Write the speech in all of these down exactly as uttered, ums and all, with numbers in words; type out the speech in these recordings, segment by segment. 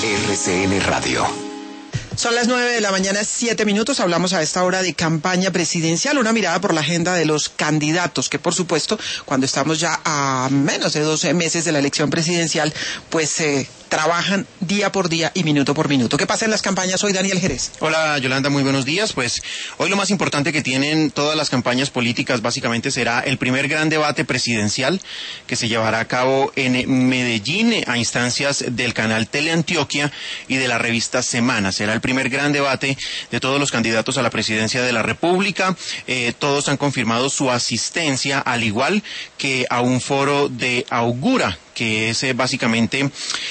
R C N Radio. Son las nueve de la mañana, siete minutos. Hablamos a esta hora de campaña presidencial, una mirada por la agenda de los candidatos, que por supuesto, cuando estamos ya a menos de doce meses de la elección presidencial, pues eh, trabajan día por día y minuto por minuto. ¿Qué pasa en las campañas hoy, Daniel Jerez? Hola, Yolanda, muy buenos días. Pues hoy lo más importante que tienen todas las campañas políticas básicamente será el primer gran debate presidencial que se llevará a cabo en Medellín a instancias del canal Teleantioquia y de la revista Semana. Será el primer gran debate de todos los candidatos a la presidencia de la República. Eh, todos han confirmado su asistencia, al igual que a un foro de Augura, que es eh, básicamente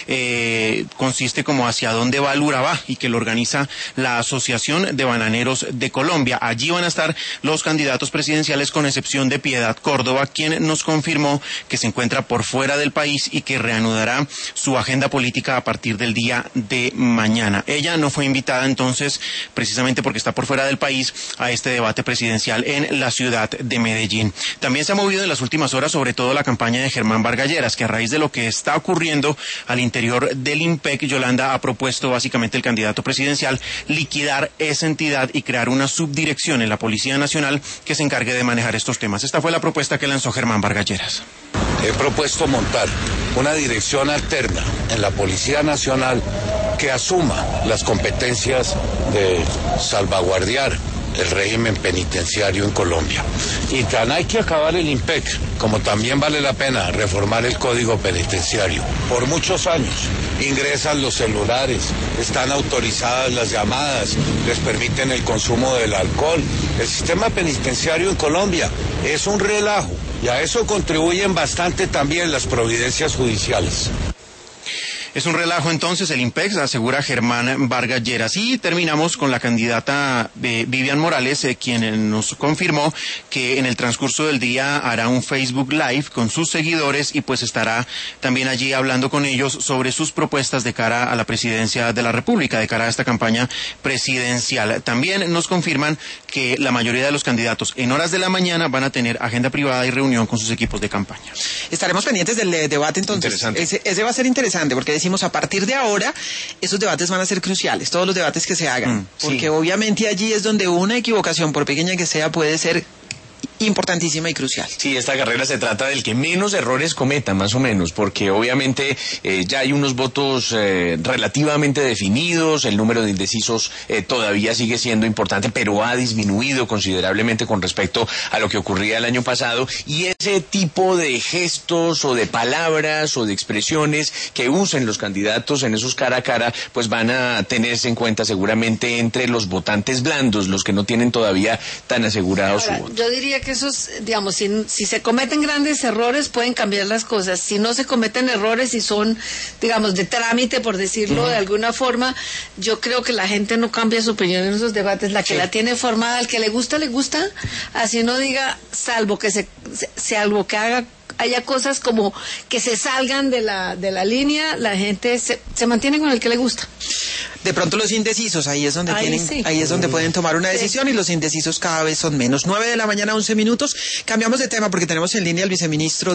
eh, consiste como hacia dónde va el Urabá y que lo organiza la Asociación de Bananeros de Colombia. Allí van a estar los candidatos presidenciales, con excepción de Piedad Córdoba, quien nos confirmó que se encuentra por fuera del país y que reanudará su agenda política a partir del día de mañana. Ella no fue invitada entonces, precisamente porque está por fuera del país, a este debate presidencial en la ciudad de Medellín. También se ha movido en las últimas horas sobre todo la campaña de Germán Vargas Lleras, que a raíz de de lo que está ocurriendo al interior del IMPEC, Yolanda, ha propuesto básicamente el candidato presidencial liquidar esa entidad y crear una subdirección en la Policía Nacional que se encargue de manejar estos temas. Esta fue la propuesta que lanzó Germán Vargas Lleras. He propuesto montar una dirección alterna en la Policía Nacional que asuma las competencias de salvaguardar el régimen penitenciario en Colombia. Y tan hay que acabar el IMPEC, como también vale la pena reformar el Código Penitenciario. Por muchos años ingresan los celulares, están autorizadas las llamadas, les permiten el consumo del alcohol. El sistema penitenciario en Colombia es un relajo y a eso contribuyen bastante también las providencias judiciales. Es un relajo entonces el IMPEC, asegura Germán Vargas Lleras. Y terminamos con la candidata eh, Vivian Morales, eh, quien nos confirmó que en el transcurso del día hará un Facebook Live con sus seguidores y pues estará también allí hablando con ellos sobre sus propuestas de cara a la presidencia de la República, de cara a esta campaña presidencial. También nos confirman que la mayoría de los candidatos en horas de la mañana van a tener agenda privada y reunión con sus equipos de campaña. Estaremos pendientes del eh, debate entonces. Interesante. Ese, ese va a ser interesante porque decimos a partir de ahora esos debates van a ser cruciales, todos los debates que se hagan, mm, porque sí. Obviamente allí es donde una equivocación, por pequeña que sea, puede ser importantísima y crucial. Sí, esta carrera se trata del que menos errores cometa, más o menos, porque obviamente eh, ya hay unos votos eh, relativamente definidos, el número de indecisos eh, todavía sigue siendo importante, pero ha disminuido considerablemente con respecto a lo que ocurría el año pasado, y ese tipo de gestos o de palabras o de expresiones que usen los candidatos en esos cara a cara, pues van a tenerse en cuenta seguramente entre los votantes blandos, los que no tienen todavía tan asegurado Ahora, su voto. Yo diría que esos, digamos, si, si se cometen grandes errores pueden cambiar las cosas. Si no se cometen errores y son, digamos, de trámite, por decirlo uh-huh. de alguna forma, yo creo que la gente no cambia su opinión en esos debates. La que sí. la tiene formada, al que le gusta, le gusta. Así no diga, salvo que se, se salvo que haga haya cosas como que se salgan de la de la línea, la gente se, se mantiene con el que le gusta. De pronto los indecisos, ahí es donde ahí tienen, sí. ahí es donde pueden tomar una decisión, sí. Y los indecisos cada vez son menos. Nueve de la mañana, once minutos. Cambiamos de tema porque tenemos en línea al viceministro